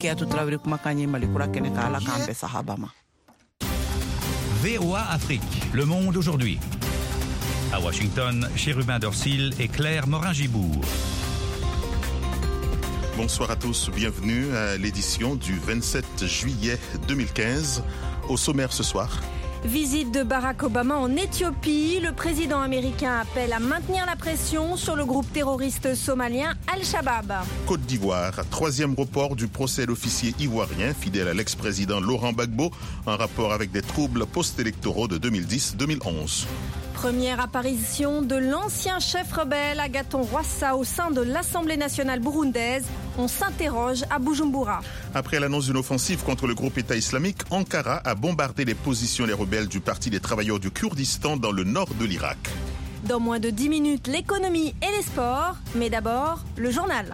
VOA Afrique, le monde aujourd'hui. À Washington, Chérubin Dorsil et Claire Morin-Gibourg. Bonsoir à tous, bienvenue à l'édition du 27 juillet 2015. Au sommaire ce soir. Visite de Barack Obama en Éthiopie. Le président américain appelle à maintenir la pression sur le groupe terroriste somalien Al-Shabaab. Côte d'Ivoire, troisième report du procès d'officier ivoirien fidèle à l'ex-président Laurent Gbagbo en rapport avec des troubles post-électoraux de 2010-2011. Première apparition de l'ancien chef rebelle Agathon Rwasa au sein de l'Assemblée nationale burundaise. On s'interroge à Bujumbura. Après l'annonce d'une offensive contre le groupe État islamique, Ankara a bombardé les positions des rebelles du Parti des travailleurs du Kurdistan dans le nord de l'Irak. Dans moins de 10 minutes, l'économie et les sports. Mais d'abord, le journal.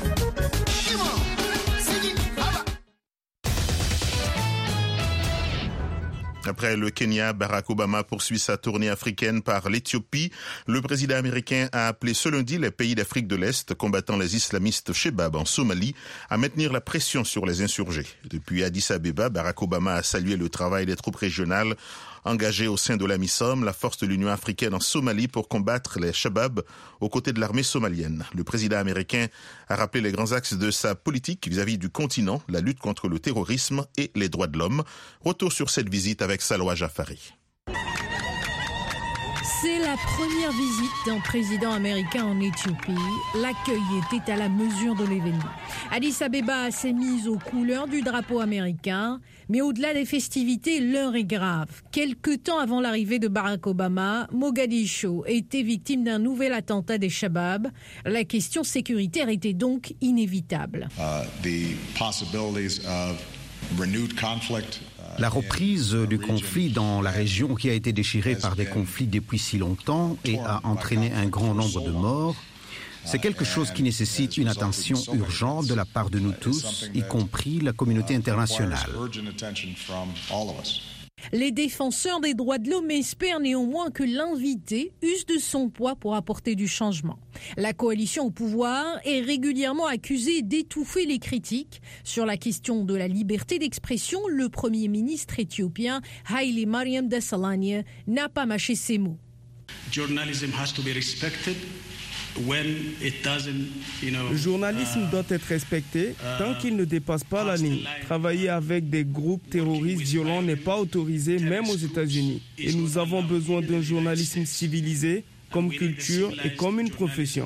Après le Kenya, Barack Obama poursuit sa tournée africaine par l'Éthiopie. Le président américain a appelé ce lundi les pays d'Afrique de l'Est combattant les islamistes Shebab en Somalie à maintenir la pression sur les insurgés. Depuis Addis Abeba, Barack Obama a salué le travail des troupes régionales engagées au sein de l'AMISOM, la force de l'Union africaine en Somalie pour combattre les Shebab aux côtés de l'armée somalienne. Le président américain a rappelé les grands axes de sa politique vis-à-vis du continent, la lutte contre le terrorisme et les droits de l'homme. Retour sur cette visite avec Salwa Jafari. C'est la première visite d'un président américain en Éthiopie. L'accueil était à la mesure de l'événement. Addis Abeba s'est mise aux couleurs du drapeau américain. Mais au-delà des festivités, l'heure est grave. Quelque temps avant l'arrivée de Barack Obama, Mogadiscio était victime d'un nouvel attentat des Shabab. La question sécuritaire était donc inévitable. La reprise du conflit dans la région qui a été déchirée par des conflits depuis si longtemps et a entraîné un grand nombre de morts, c'est quelque chose qui nécessite une attention urgente de la part de nous tous, y compris la communauté internationale. Les défenseurs des droits de l'homme espèrent néanmoins que l'invité use de son poids pour apporter du changement. La coalition au pouvoir est régulièrement accusée d'étouffer les critiques. Sur la question de la liberté d'expression, le Premier ministre éthiopien Haile Mariam Desalegn n'a pas mâché ses mots. Le journalisme doit être respecté tant qu'il ne dépasse pas la ligne. Travailler avec des groupes terroristes violents n'est pas autorisé, même aux États-Unis. Et nous avons besoin d'un journalisme civilisé, comme culture et comme une profession.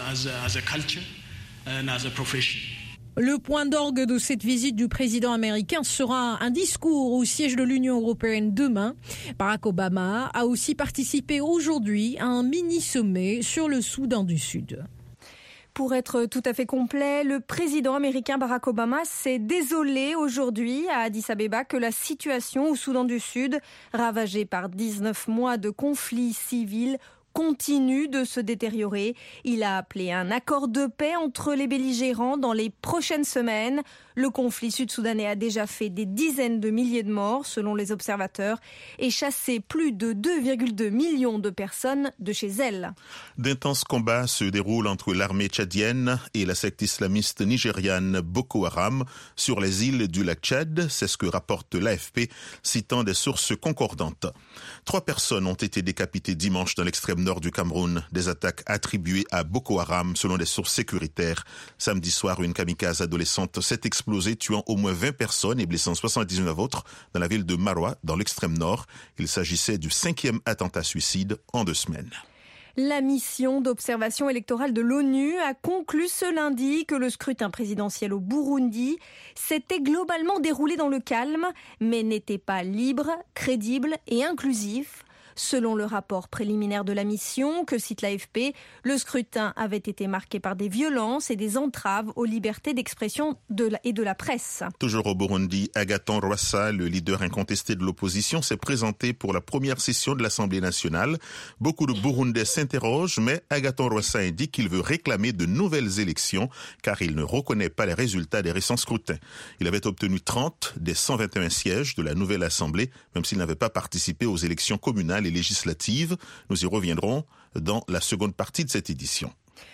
Le point d'orgue de cette visite du président américain sera un discours au siège de l'Union européenne demain. Barack Obama a aussi participé aujourd'hui à un mini-sommet sur le Soudan du Sud. Pour être tout à fait complet, le président américain Barack Obama s'est désolé aujourd'hui à Addis Abeba que la situation au Soudan du Sud, ravagée par 19 mois de conflits civils, continue de se détériorer. Il a appelé un accord de paix entre les belligérants dans les prochaines semaines. Le conflit sud-soudanais a déjà fait des dizaines de milliers de morts, selon les observateurs, et chassé plus de 2,2 millions de personnes de chez elles. D'intenses combats se déroulent entre l'armée tchadienne et la secte islamiste nigériane Boko Haram sur les îles du lac Tchad. C'est ce que rapporte l'AFP, citant des sources concordantes. 3 personnes ont été décapitées dimanche dans l'extrême nord du Cameroun. Des attaques attribuées à Boko Haram selon des sources sécuritaires. Samedi soir, une kamikaze adolescente s'est explosée, tuant au moins 20 personnes et blessant 79 autres dans la ville de Maroua, dans l'extrême nord. Il s'agissait du 5e attentat suicide en 2 semaines. La mission d'observation électorale de l'ONU a conclu ce lundi que le scrutin présidentiel au Burundi s'était globalement déroulé dans le calme, mais n'était pas libre, crédible et inclusif. Selon le rapport préliminaire de la mission que cite l'AFP, le scrutin avait été marqué par des violences et des entraves aux libertés d'expression et de la presse. Toujours au Burundi, Agathon Rwasa, le leader incontesté de l'opposition, s'est présenté pour la première session de l'Assemblée nationale. Beaucoup de Burundais s'interrogent, mais Agathon Rwasa indique qu'il veut réclamer de nouvelles élections car il ne reconnaît pas les résultats des récents scrutins. Il avait obtenu 30 des 121 sièges de la nouvelle Assemblée, même s'il n'avait pas participé aux élections communales et législatives. Nous y reviendrons dans la seconde partie de cette édition.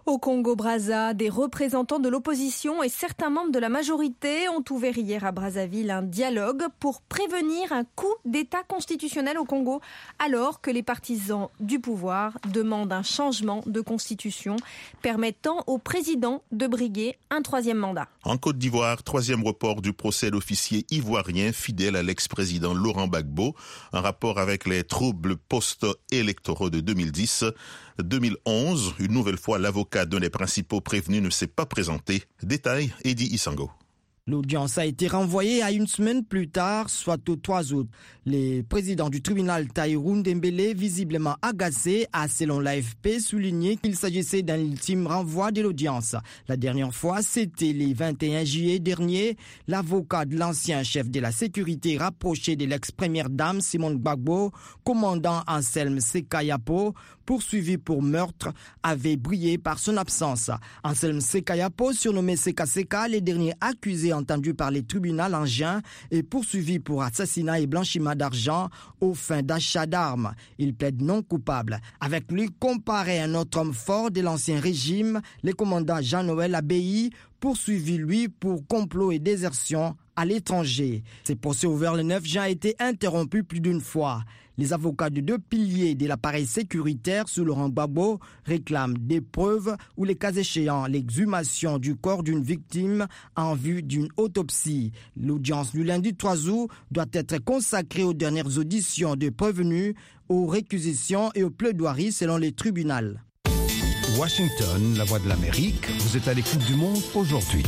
Au Congo-Brazza, des représentants de l'opposition et certains membres de la majorité ont ouvert hier à Brazzaville un dialogue pour prévenir un coup d'État constitutionnel au Congo, alors que les partisans du pouvoir demandent un changement de constitution permettant au président de briguer un 3e mandat. En Côte d'Ivoire, 3e report du procès d'officier ivoirien fidèle à l'ex-président Laurent Gbagbo, un rapport avec les troubles post-électoraux de 2010-2011. Une nouvelle fois, l'avocat d'un des principaux prévenus ne s'est pas présenté. Détail, Eddie Isango. L'audience a été renvoyée à une semaine plus tard, soit au 3 août. Le président du tribunal Taïroun Dembélé, visiblement agacé, a, selon l'AFP, souligné qu'il s'agissait d'un ultime renvoi de l'audience. La dernière fois, c'était le 21 juillet dernier. L'avocat de l'ancien chef de la sécurité rapproché de l'ex-première dame Simone Gbagbo, commandant Anselme Sekayapo, poursuivi pour meurtre, avait brillé par son absence. Anselme Sekayapo, surnommé Seka Seka, le dernier accusé entendu par les tribunaux en juin, est poursuivi pour assassinat et blanchiment d'argent aux fins d'achat d'armes. Il plaide non coupable. Avec lui comparé un autre homme fort de l'ancien régime, le commandant Jean-Noël Abbaye, poursuivi lui pour complot et désertion à l'étranger. Ce procès ouvert le 9 juin a été interrompu plus d'une fois. Les avocats de 2 piliers de l'appareil sécuritaire sous Laurent Gbagbo réclament des preuves ou, les cas échéants, l'exhumation du corps d'une victime en vue d'une autopsie. L'audience du lundi 3 août doit être consacrée aux dernières auditions de prévenus, aux réquisitions et aux plaidoiries selon les tribunaux. Washington, la voix de l'Amérique, vous êtes à l'écoute du monde aujourd'hui.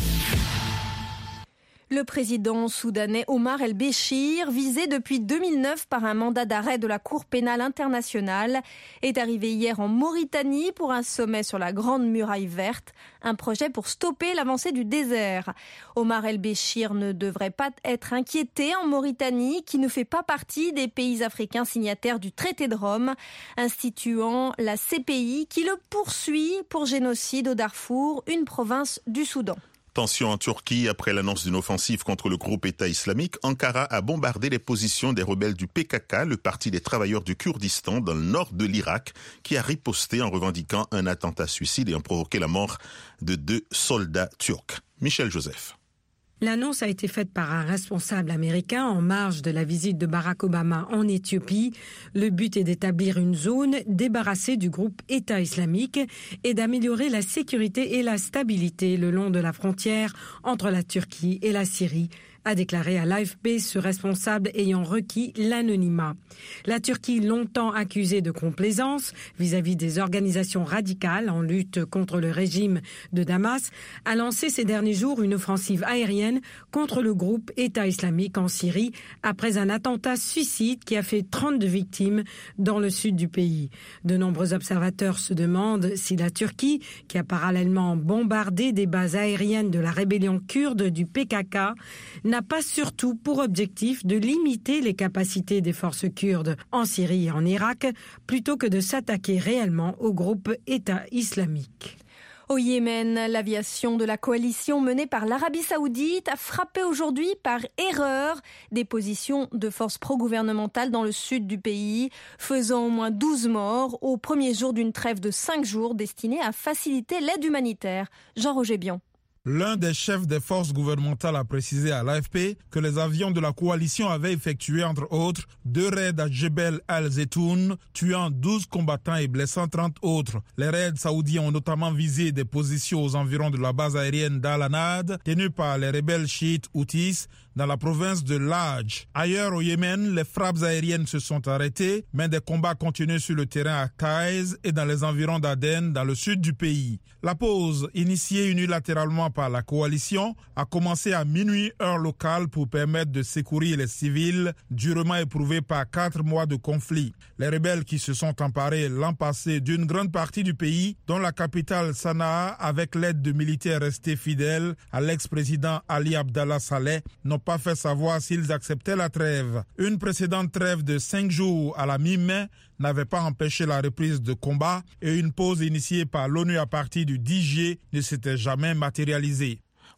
Le président soudanais Omar el-Béchir, visé depuis 2009 par un mandat d'arrêt de la Cour pénale internationale, est arrivé hier en Mauritanie pour un sommet sur la Grande Muraille Verte, un projet pour stopper l'avancée du désert. Omar el-Béchir ne devrait pas être inquiété en Mauritanie, qui ne fait pas partie des pays africains signataires du traité de Rome, instituant la CPI qui le poursuit pour génocide au Darfour, une province du Soudan. Tension en Turquie après l'annonce d'une offensive contre le groupe État islamique. Ankara a bombardé les positions des rebelles du PKK, le parti des travailleurs du Kurdistan, dans le nord de l'Irak, qui a riposté en revendiquant un attentat suicide et en provoqué la mort de 2 soldats turcs. Michel Joseph. L'annonce a été faite par un responsable américain en marge de la visite de Barack Obama en Éthiopie. Le but est d'établir une zone débarrassée du groupe État islamique et d'améliorer la sécurité et la stabilité le long de la frontière entre la Turquie et la Syrie, a déclaré à l'AFP ce responsable ayant requis l'anonymat. La Turquie, longtemps accusée de complaisance vis-à-vis des organisations radicales en lutte contre le régime de Damas, a lancé ces derniers jours une offensive aérienne contre le groupe État islamique en Syrie après un attentat suicide qui a fait 32 victimes dans le sud du pays. De nombreux observateurs se demandent si la Turquie, qui a parallèlement bombardé des bases aériennes de la rébellion kurde du PKK, n'a pas surtout pour objectif de limiter les capacités des forces kurdes en Syrie et en Irak, plutôt que de s'attaquer réellement au groupe État islamique. Au Yémen, l'aviation de la coalition menée par l'Arabie Saoudite a frappé aujourd'hui par erreur des positions de forces pro-gouvernementales dans le sud du pays, faisant au moins 12 morts au premier jour d'une trêve de 5 jours destinée à faciliter l'aide humanitaire. Jean-Roger Bion. L'un des chefs des forces gouvernementales a précisé à l'AFP que les avions de la coalition avaient effectué, entre autres, 2 raids à Jebel al-Zetoun, tuant 12 combattants et blessant 30 autres. Les raids saoudiens ont notamment visé des positions aux environs de la base aérienne d'Al-Anad, tenue par les rebelles chiites Houthis, dans la province de Laj. Ailleurs au Yémen, les frappes aériennes se sont arrêtées, mais des combats continuent sur le terrain à Taiz et dans les environs d'Aden, dans le sud du pays. La pause, initiée unilatéralement par la coalition, a commencé à minuit heure locale pour permettre de secourir les civils durement éprouvés par 4 mois de conflit. Les rebelles qui se sont emparés l'an passé d'une grande partie du pays, dont la capitale Sanaa, avec l'aide de militaires restés fidèles à l'ex-président Ali Abdallah Saleh, n'ont pas fait savoir s'ils acceptaient la trêve. Une précédente trêve de 5 jours à la mi-mai n'avait pas empêché la reprise de combat et une pause initiée par l'ONU à partir du 10 juillet ne s'était jamais matérialisée.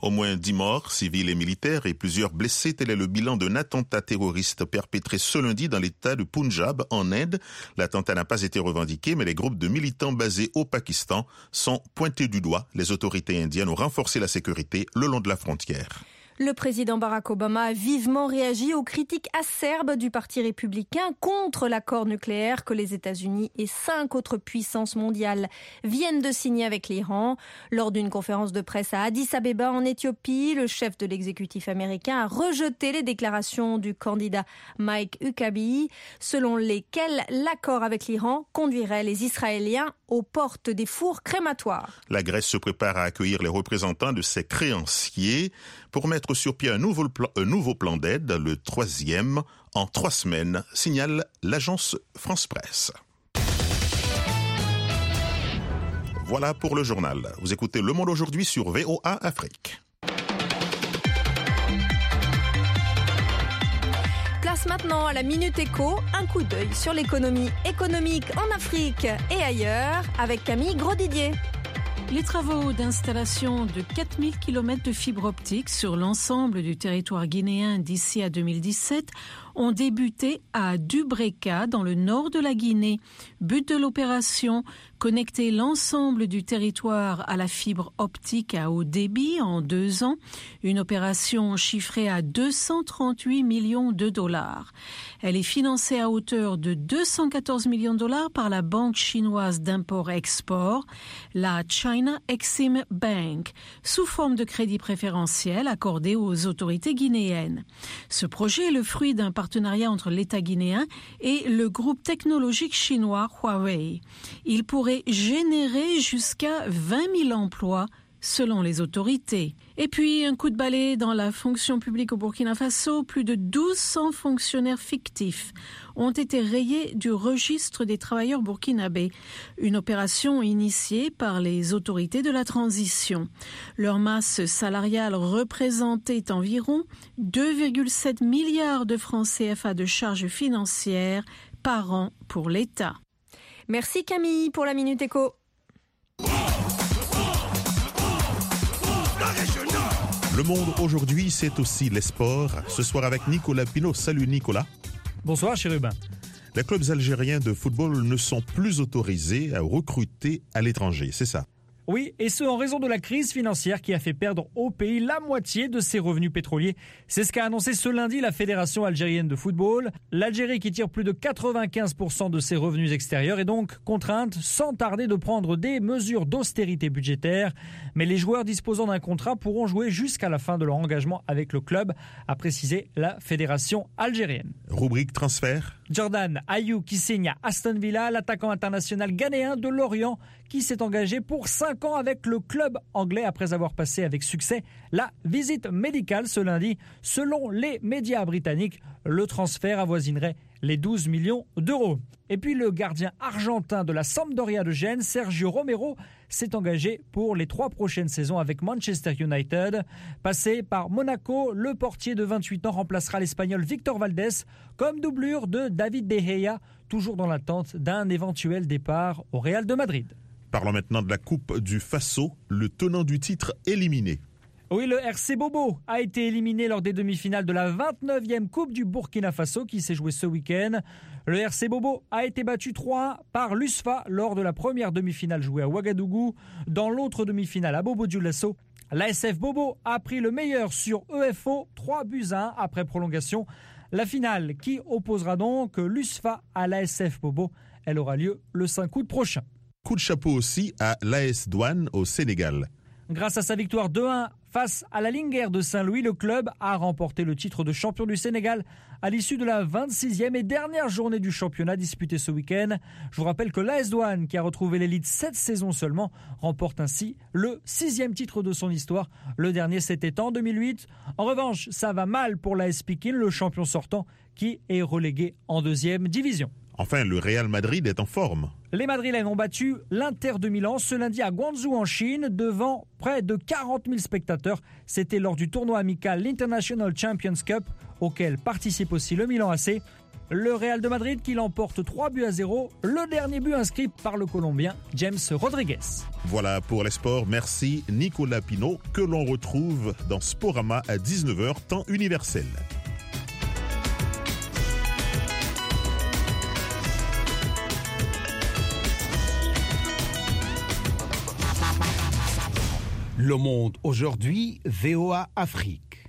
Au moins 10 morts, civils et militaires, et plusieurs blessés. Tel est le bilan d'un attentat terroriste perpétré ce lundi dans l'état de Punjab, en Inde. L'attentat n'a pas été revendiqué, mais les groupes de militants basés au Pakistan sont pointés du doigt. Les autorités indiennes ont renforcé la sécurité le long de la frontière. Le président Barack Obama a vivement réagi aux critiques acerbes du Parti républicain contre l'accord nucléaire que les États-Unis et 5 autres puissances mondiales viennent de signer avec l'Iran. Lors d'une conférence de presse à Addis Abeba en Éthiopie, le chef de l'exécutif américain a rejeté les déclarations du candidat Mike Huckabee, selon lesquelles l'accord avec l'Iran conduirait les Israéliens aux portes des fours crématoires. La Grèce se prépare à accueillir les représentants de ses créanciers pour mettre sur pied un nouveau plan d'aide, le 3e en 3 semaines, signale l'agence France Presse. Voilà pour le journal. Vous écoutez Le Monde aujourd'hui sur VOA Afrique. Place maintenant à la Minute Éco, un coup d'œil sur l'économie économique en Afrique et ailleurs avec Camille Grosdidier. Les travaux d'installation de 4000 km de fibre optique sur l'ensemble du territoire guinéen d'ici à 2017 ont débuté à Dubreka, dans le nord de la Guinée. But de l'opération, connecter l'ensemble du territoire à la fibre optique à haut débit en 2 ans. Une opération chiffrée à 238 millions de dollars. Elle est financée à hauteur de 214 millions de dollars par la banque chinoise d'import-export, la China Exim Bank, sous forme de crédit préférentiel accordé aux autorités guinéennes. Ce projet est le fruit d'un partenariat entre l'État guinéen et le groupe technologique chinois Huawei. Il pourrait générer jusqu'à 20 000 emplois selon les autorités. Et puis, un coup de balai dans la fonction publique au Burkina Faso. Plus de 1200 fonctionnaires fictifs ont été rayés du registre des travailleurs burkinabés. Une opération initiée par les autorités de la transition. Leur masse salariale représentait environ 2,7 milliards de francs CFA de charges financières par an pour l'État. Merci Camille pour la Minute Éco. Le Monde aujourd'hui, c'est aussi les sports. Ce soir avec Nicolas Pinault. Salut Nicolas. Bonsoir Chérubin. Les clubs algériens de football ne sont plus autorisés à recruter à l'étranger, c'est ça? Oui, et ce en raison de la crise financière qui a fait perdre au pays la moitié de ses revenus pétroliers. C'est ce qu'a annoncé ce lundi la Fédération algérienne de football. L'Algérie, qui tire plus de 95% de ses revenus extérieurs, est donc contrainte sans tarder de prendre des mesures d'austérité budgétaire. Mais les joueurs disposant d'un contrat pourront jouer jusqu'à la fin de leur engagement avec le club, a précisé la Fédération algérienne. Rubrique transfert. Jordan Ayew qui signe à Aston Villa, l'attaquant international ghanéen de Lorient qui s'est engagé pour 5 ans avec le club anglais après avoir passé avec succès la visite médicale ce lundi. Selon les médias britanniques, le transfert avoisinerait les 12 millions d'euros. Et puis le gardien argentin de la Sampdoria de Gênes, Sergio Romero, s'est engagé pour les 3 prochaines saisons avec Manchester United. Passé par Monaco, le portier de 28 ans remplacera l'Espagnol Victor Valdés comme doublure de David De Gea, toujours dans l'attente d'un éventuel départ au Real de Madrid. Parlons maintenant de la Coupe du Faso, le tenant du titre éliminé. Oui, le RC Bobo a été éliminé lors des demi-finales de la 29e Coupe du Burkina Faso qui s'est jouée ce week-end. Le RC Bobo a été battu 3-1 par l'USFA lors de la première demi-finale jouée à Ouagadougou. Dans l'autre demi-finale à Bobo-Dioulasso, l'ASF Bobo a pris le meilleur sur EFO, 3-1 après prolongation. La finale qui opposera donc l'USFA à l'ASF Bobo, elle aura lieu le 5 août prochain. Coup de chapeau aussi à l'AS Douane au Sénégal. Grâce à sa victoire 2-1 face à la Linguère de Saint-Louis, le club a remporté le titre de champion du Sénégal à l'issue de la 26e et dernière journée du championnat disputée ce week-end. Je vous rappelle que l'AS Douane, qui a retrouvé l'élite 7 saisons seulement, remporte ainsi le 6e titre de son histoire. Le dernier, c'était en 2008. En revanche, ça va mal pour l'AS Pikine, le champion sortant, qui est relégué en 2e division. Enfin, le Real Madrid est en forme. Les Madrilènes ont battu l'Inter de Milan ce lundi à Guangzhou en Chine devant près de 40 000 spectateurs. C'était lors du tournoi amical l'International Champions Cup auquel participe aussi le Milan AC. le Real de Madrid qui l'emporte 3-0. Le dernier but inscrit par le Colombien James Rodriguez. Voilà pour les sports. Merci Nicolas Pinault que l'on retrouve dans Sporama à 19h temps universel. Le Monde aujourd'hui, VOA Afrique.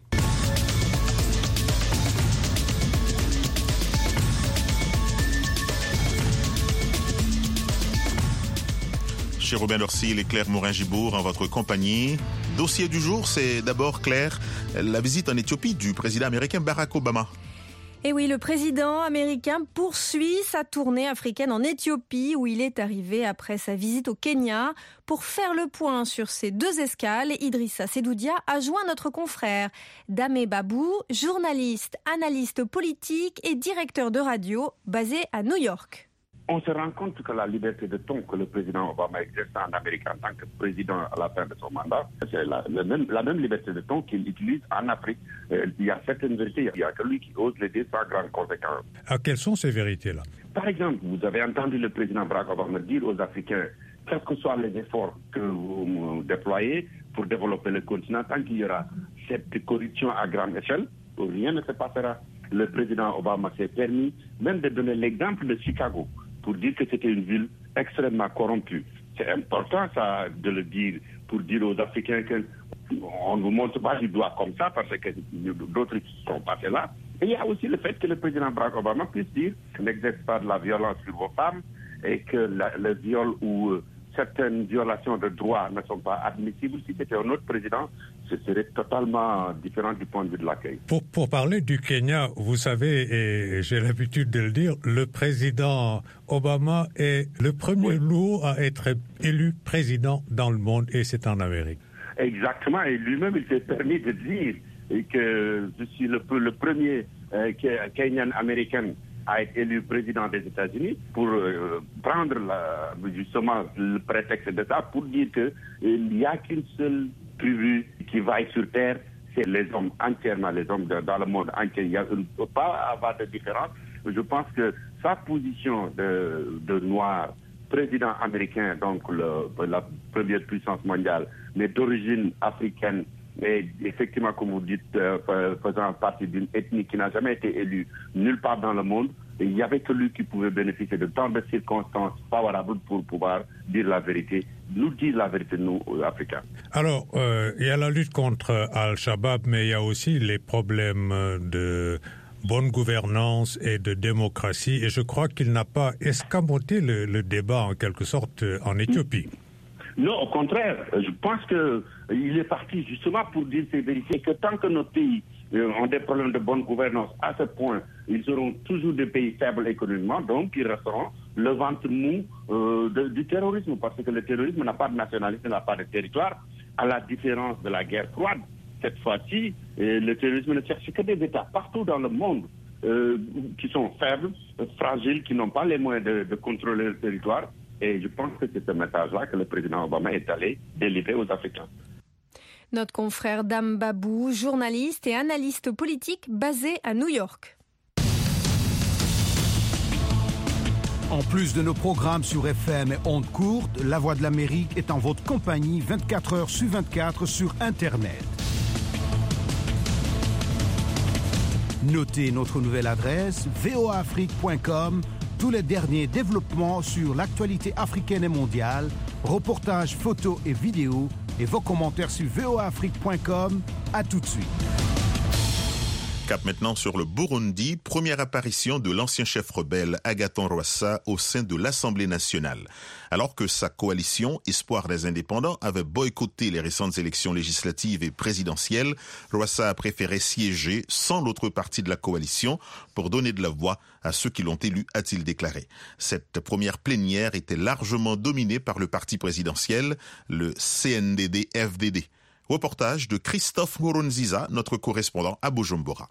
Chez Robin Dorsil et Claire Morin-Gibourg en votre compagnie. Dossier du jour, c'est d'abord, Claire, la visite en Éthiopie du président américain Barack Obama. Et oui, le président américain poursuit sa tournée africaine en Éthiopie où il est arrivé après sa visite au Kenya. Pour faire le point sur ces deux escales, Idrissa Sedoudia a joint notre confrère Dame Babou, journaliste, analyste politique et directeur de radio basé à New York. On se rend compte que la liberté de ton que le président Obama exerce en Amérique en tant que président à la fin de son mandat, c'est la même liberté de ton qu'il utilise en Afrique. Il y a certaines vérités, il n'y a que lui qui ose les dire sans grande conséquence. Quelles sont ces vérités-là? Par exemple, vous avez entendu le président Barack Obama dire aux Africains, quels que soient les efforts que vous déployez pour développer le continent, tant qu'il y aura cette corruption à grande échelle, rien ne se passera. Le président Obama s'est permis même de donner l'exemple de Chicago, pour dire que c'était une ville extrêmement corrompue. C'est important ça de le dire, pour dire aux Africains qu'on ne vous montre pas du doigt comme ça parce que d'autres sont passés là. Et il y a aussi le fait que le président Barack Obama puisse dire qu'il n'exerce pas de la violence sur vos femmes et que le viol ou certaines violations de droits ne sont pas admissibles. Si c'était un autre président, ce serait totalement différent du point de vue de l'accueil. Pour parler du Kenya, vous savez, et j'ai l'habitude de le dire, le président Obama est le premier lourd à être élu président dans le monde, et c'est en Amérique. Exactement, et lui-même il s'est permis de dire que je suis le premier Kenyan américain a été élu président des États-Unis pour prendre justement le prétexte de ça pour dire qu'il n'y a qu'une seule tribu qui vaille sur terre, c'est les hommes entièrement, les hommes dans le monde entier. Il ne peut pas avoir de différence. Je pense que sa position de noir, président américain, donc la première puissance mondiale, mais d'origine africaine, et effectivement, comme vous dites, faisant partie d'une ethnie qui n'a jamais été élue nulle part dans le monde, et il n'y avait que lui qui pouvait bénéficier de tant de circonstances favorables pour pouvoir dire la vérité, nous dire la vérité, nous, Africains. Alors, il y a la lutte contre Al-Shabaab, mais il y a aussi les problèmes de bonne gouvernance et de démocratie, et je crois qu'il n'a pas escamoté le débat, en quelque sorte, en Éthiopie. Non, au contraire, je pense qu'il est parti justement pour dire ces vérités, que tant que nos pays ont des problèmes de bonne gouvernance à ce point, ils seront toujours des pays faibles économiquement, donc ils resteront le ventre mou du terrorisme, parce que le terrorisme n'a pas de nationalité, n'a pas de territoire, à la différence de la guerre froide. Cette fois-ci, le terrorisme ne cherche que des États partout dans le monde qui sont faibles, fragiles, qui n'ont pas les moyens de contrôler le territoire. Et je pense que c'est ce message-là que le président Obama est allé délivrer aux Africains. Notre confrère Dame Babou, journaliste et analyste politique basé à New York. En plus de nos programmes sur FM et ondes courtes, La Voix de l'Amérique est en votre compagnie 24 heures sur 24 sur Internet. Notez notre nouvelle adresse voaafrique.com. Tous les derniers développements sur l'actualité africaine et mondiale, reportages, photos et vidéos, et vos commentaires sur voaafrique.com. À tout de suite. Cap maintenant sur le Burundi, première apparition de l'ancien chef rebelle Agathon Rwasa au sein de l'Assemblée nationale. Alors que sa coalition Espoir des indépendants avait boycotté les récentes élections législatives et présidentielles, Rwasa a préféré siéger sans l'autre parti de la coalition pour donner de la voix à ceux qui l'ont élu, a-t-il déclaré. Cette première plénière était largement dominée par le parti présidentiel, le CNDD-FDD. Reportage de Christophe Nkurunziza, notre correspondant à Bujumbura.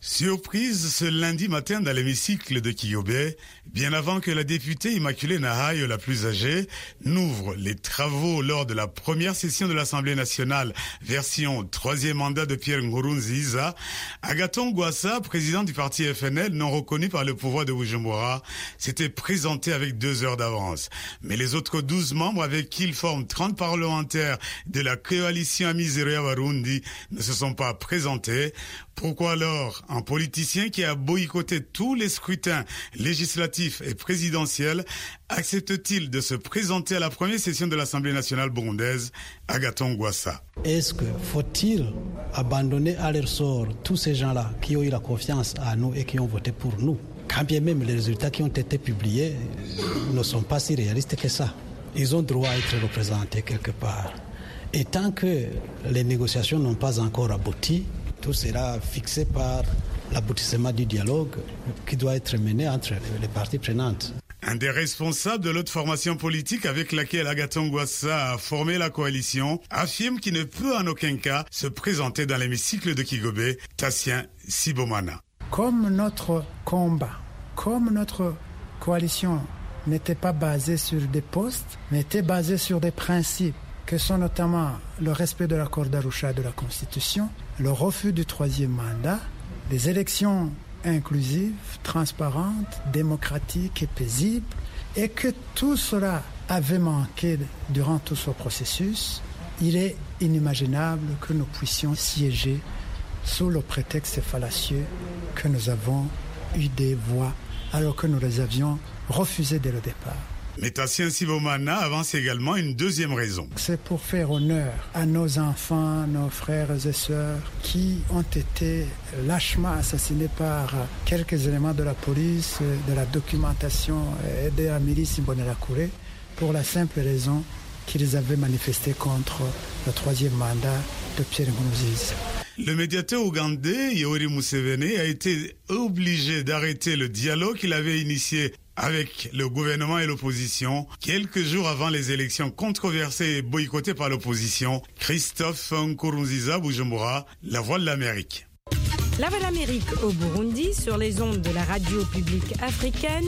Surprise ce lundi matin dans l'hémicycle de Kigobe, bien avant que la députée Immaculée Nahayo, la plus âgée, n'ouvre les travaux lors de la première session de l'Assemblée nationale, version 3e mandat de Pierre Nkurunziza, Agathon Rwasa, président du parti FNL, non reconnu par le pouvoir de Bujumbura, s'était présenté avec 2 heures d'avance. Mais les autres 12 membres avec qui il forme 30 parlementaires de la coalition Amizero Warundi ne se sont pas présentés. Pourquoi alors un politicien qui a boycotté tous les scrutins législatifs et présidentiels accepte-t-il de se présenter à la première session de l'Assemblée nationale burundaise? Agathon Rwasa. Est-ce que faut-il abandonner à leur sort tous ces gens-là qui ont eu la confiance à nous et qui ont voté pour nous? Quand bien même les résultats qui ont été publiés ne sont pas si réalistes que ça. Ils ont droit à être représentés quelque part. Et tant que les négociations n'ont pas encore abouti, tout sera fixé par l'aboutissement du dialogue qui doit être mené entre les parties prenantes. Un des responsables de l'autre formation politique avec laquelle Agathon Rwasa a formé la coalition affirme qu'il ne peut en aucun cas se présenter dans l'hémicycle de Kigobe, Tassien Sibomana. Comme notre combat, comme notre coalition n'était pas basée sur des postes, mais était basée sur des principes que sont notamment le respect de l'accord d'Arusha de la Constitution, le refus du 3e mandat, des élections inclusives, transparentes, démocratiques et paisibles, et que tout cela avait manqué durant tout ce processus, il est inimaginable que nous puissions siéger sous le prétexte fallacieux que nous avons eu des voix alors que nous les avions refusées dès le départ. Mais Tassien Sibomana avance également une deuxième raison. C'est pour faire honneur à nos enfants, nos frères et sœurs qui ont été lâchement assassinés par quelques éléments de la police, de la documentation et de la milice Imbonerakure pour la simple raison qu'ils avaient manifesté contre le 3e mandat de Pierre Nkurunziza. Le médiateur ougandais Yoweri Museveni a été obligé d'arrêter le dialogue qu'il avait initié avec le gouvernement et l'opposition quelques jours avant les élections controversées et boycottées par l'opposition. Christophe Nkurunziza, Bujumbura, La Voix de l'Amérique. La Voix de l'Amérique au Burundi sur les ondes de la radio publique africaine,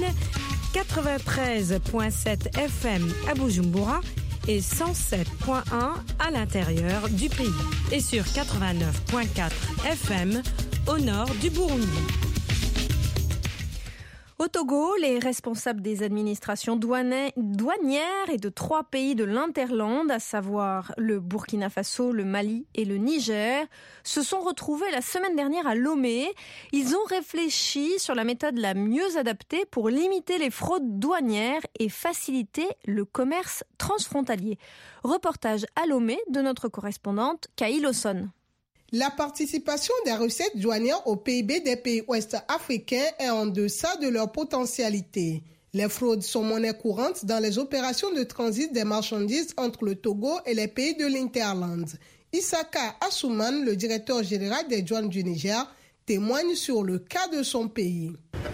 93.7 FM à Bujumbura et 107.1 à l'intérieur du pays et sur 89.4 FM au nord du Burundi. Au Togo, les responsables des administrations douanières et de 3 pays de l'Interland, à savoir le Burkina Faso, le Mali et le Niger, se sont retrouvés la semaine dernière à Lomé. Ils ont réfléchi sur la méthode la mieux adaptée pour limiter les fraudes douanières et faciliter le commerce transfrontalier. Reportage à Lomé de notre correspondante Kaï Lawson. La participation des recettes douanières au PIB des pays ouest-africains est en deçà de leur potentialité. Les fraudes sont monnaie courante dans les opérations de transit des marchandises entre le Togo et les pays de l'Interland. Isaka Assouman, le directeur général des douanes du Niger, témoigne sur le cas de son pays.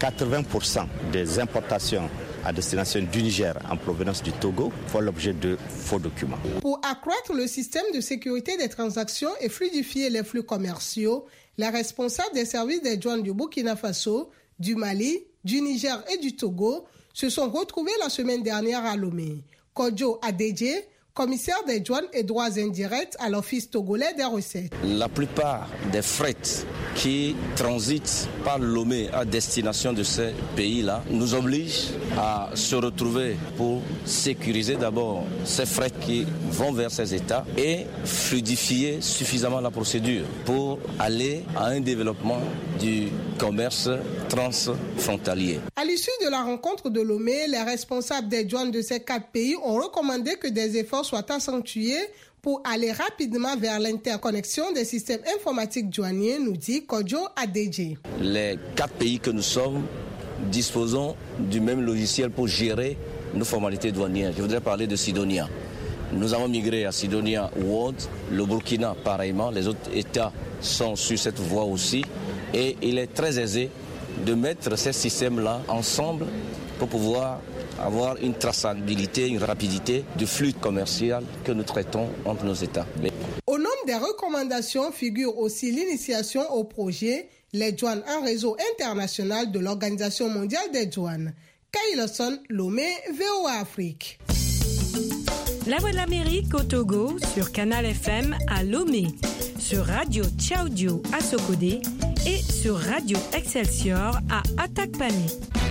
80% des importations à destination du Niger en provenance du Togo font l'objet de faux documents. Pour accroître le système de sécurité des transactions et fluidifier les flux commerciaux, les responsables des services des douanes du Burkina Faso, du Mali, du Niger et du Togo se sont retrouvés la semaine dernière à Lomé. Kodjo Adedje, commissaire des douanes et droits indirects à l'Office togolais des recettes. La plupart des frais qui transitent par Lomé à destination de ces pays-là nous obligent à se retrouver pour sécuriser d'abord ces frais qui vont vers ces États et fluidifier suffisamment la procédure pour aller à un développement du commerce transfrontalier. À l'issue de la rencontre de Lomé, les responsables des douanes de ces 4 pays ont recommandé que des efforts soient accentués pour aller rapidement vers l'interconnexion des systèmes informatiques douaniers, nous dit Kodjo Adedje. Les 4 pays que nous sommes disposons du même logiciel pour gérer nos formalités douanières. Je voudrais parler de Sidonia. Nous avons migré à Sidonia World, le Burkina pareillement, les autres États sont sur cette voie aussi et il est très aisé de mettre ces systèmes-là ensemble pour pouvoir avoir une traçabilité, une rapidité du flux commercial que nous traitons entre nos États. Au nombre des recommandations figure aussi l'initiation au projet, les douanes en réseau international de l'Organisation mondiale des douanes. Kailoson, Lomé, VOA Afrique. La Voix de l'Amérique au Togo sur Canal FM à Lomé, sur Radio Tchaoudio à Sokodé et sur Radio Excelsior à Atakpamé.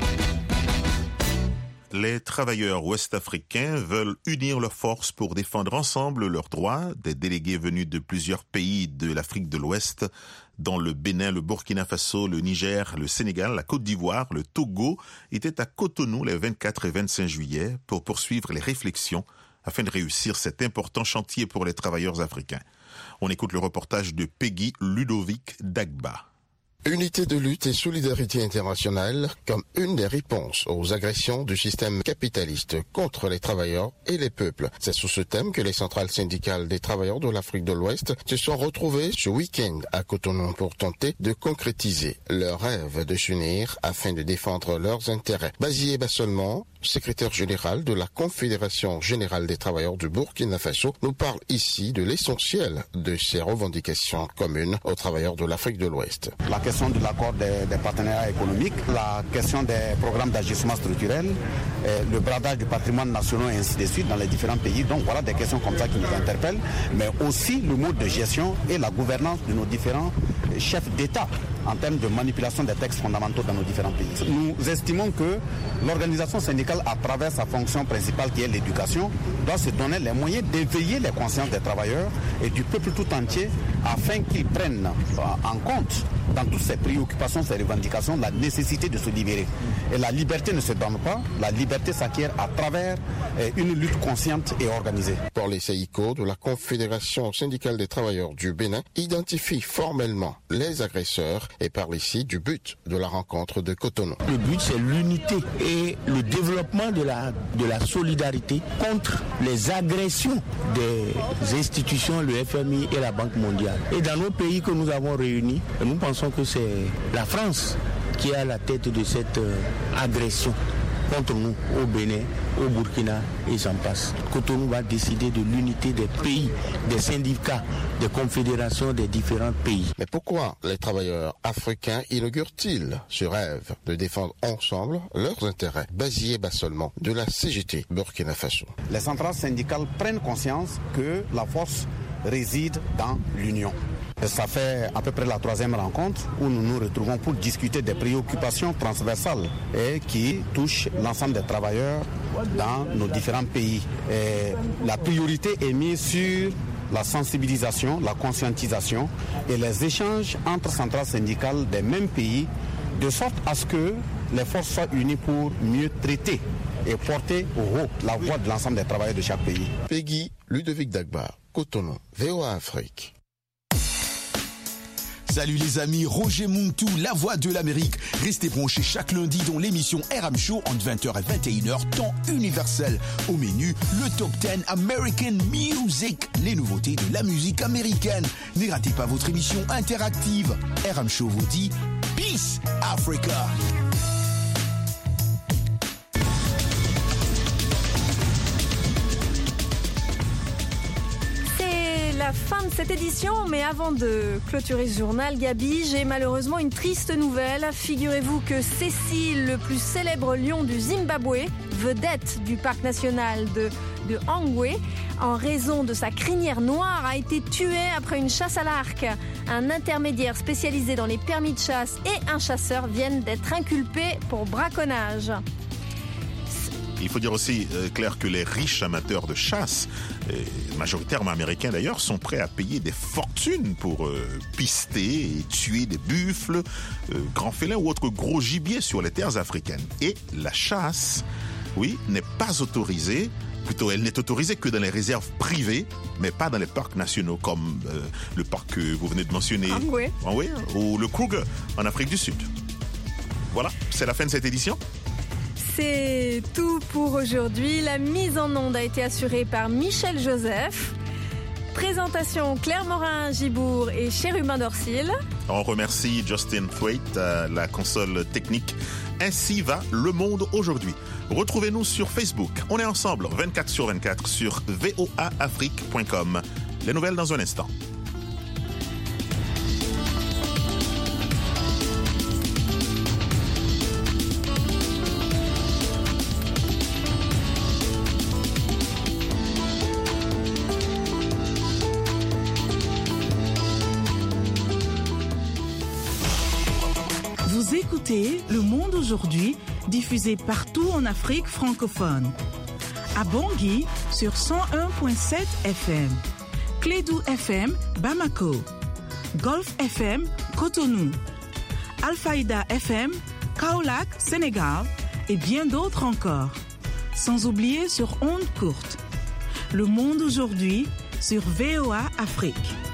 Les travailleurs ouest-africains veulent unir leurs forces pour défendre ensemble leurs droits. Des délégués venus de plusieurs pays de l'Afrique de l'Ouest, dont le Bénin, le Burkina Faso, le Niger, le Sénégal, la Côte d'Ivoire, le Togo, étaient à Cotonou les 24 et 25 juillet pour poursuivre les réflexions afin de réussir cet important chantier pour les travailleurs africains. On écoute le reportage de Peggy Ludovic Dagba. Unité de lutte et solidarité internationale comme une des réponses aux agressions du système capitaliste contre les travailleurs et les peuples. C'est sous ce thème que les centrales syndicales des travailleurs de l'Afrique de l'Ouest se sont retrouvées ce week-end à Cotonou pour tenter de concrétiser leur rêve de s'unir afin de défendre leurs intérêts. Bazié Bassolman, secrétaire général de la Confédération générale des travailleurs du Burkina Faso, nous parle ici de l'essentiel de ces revendications communes aux travailleurs de l'Afrique de l'Ouest. La question de l'accord des partenariats économiques, la question des programmes d'ajustement structurel, le bradage du patrimoine national et ainsi de suite dans les différents pays. Donc voilà des questions comme ça qui nous interpellent, mais aussi le mode de gestion et la gouvernance de nos différents chefs d'État en termes de manipulation des textes fondamentaux dans nos différents pays. Nous estimons que l'organisation syndicale, à travers sa fonction principale qui est l'éducation, doit se donner les moyens d'éveiller les consciences des travailleurs et du peuple tout entier afin qu'ils prennent en compte dans toutes ces préoccupations, ces revendications, la nécessité de se libérer. Et la liberté ne se donne pas, la liberté s'acquiert à travers une lutte consciente et organisée. Pour les CICO de la Confédération syndicale des travailleurs du Bénin, identifie formellement les agresseurs et parle ici du but de la rencontre de Cotonou. Le but, c'est l'unité et le développement de la solidarité contre les agressions des institutions, le FMI et la Banque mondiale. Et dans nos pays que nous avons réunis, nous pensons que c'est la France qui est à la tête de cette agression contre nous au Bénin, au Burkina et j'en passe. Cotonou va décider de l'unité des pays, des syndicats, des confédérations des différents pays. Mais pourquoi les travailleurs africains inaugurent-ils ce rêve de défendre ensemble leurs intérêts? Bazié Bassolman de la CGT Burkina Faso. Les centrales syndicales prennent conscience que la force réside dans l'union. Ça fait à peu près la 3e rencontre où nous nous retrouvons pour discuter des préoccupations transversales et qui touchent l'ensemble des travailleurs dans nos différents pays. Et la priorité est mise sur la sensibilisation, la conscientisation et les échanges entre centrales syndicales des mêmes pays, de sorte à ce que les forces soient unies pour mieux traiter et porter au haut la voix de l'ensemble des travailleurs de chaque pays. Peggy Ludovic Dagba, Cotonou, VOA Afrique. Salut les amis, Roger Muntu, la voix de l'Amérique. Restez branchés chaque lundi dans l'émission RM Show entre 20h et 21h, temps universel. Au menu, le Top 10 American Music, les nouveautés de la musique américaine. Ne ratez pas votre émission interactive. RM Show vous dit Peace Africa. La fin de cette édition, mais avant de clôturer ce journal, Gabi, j'ai malheureusement une triste nouvelle. Figurez-vous que Cécile, le plus célèbre lion du Zimbabwe, vedette du parc national de Hangwe, en raison de sa crinière noire, a été tué après une chasse à l'arc. Un intermédiaire spécialisé dans les permis de chasse et un chasseur viennent d'être inculpés pour braconnage. Il faut dire aussi, Claire, que les riches amateurs de chasse, majoritairement américains d'ailleurs, sont prêts à payer des fortunes pour pister et tuer des buffles, grands félins ou autres gros gibiers sur les terres africaines. Et la chasse, oui, n'est pas autorisée. Plutôt, elle n'est autorisée que dans les réserves privées, mais pas dans les parcs nationaux, comme le parc que vous venez de mentionner, ou le Kruger en Afrique du Sud. Voilà, c'est la fin de cette édition. C'est tout pour aujourd'hui. La mise en onde a été assurée par Michel Joseph. Présentation Claire Morin-Gibourg et Chérubin Dorsil. On remercie Justin Thwaite à la console technique. Ainsi va le monde aujourd'hui. Retrouvez-nous sur Facebook. On est ensemble 24/24 sur voaafrique.com. Les nouvelles dans un instant. Vous écoutez Le Monde aujourd'hui, diffusé partout en Afrique francophone. À Bangui sur 101.7 FM, Clédou FM Bamako, Golf FM Cotonou, Alfaïda FM Kaolack Sénégal et bien d'autres encore. Sans oublier sur ondes courtes. Le Monde aujourd'hui sur VOA Afrique.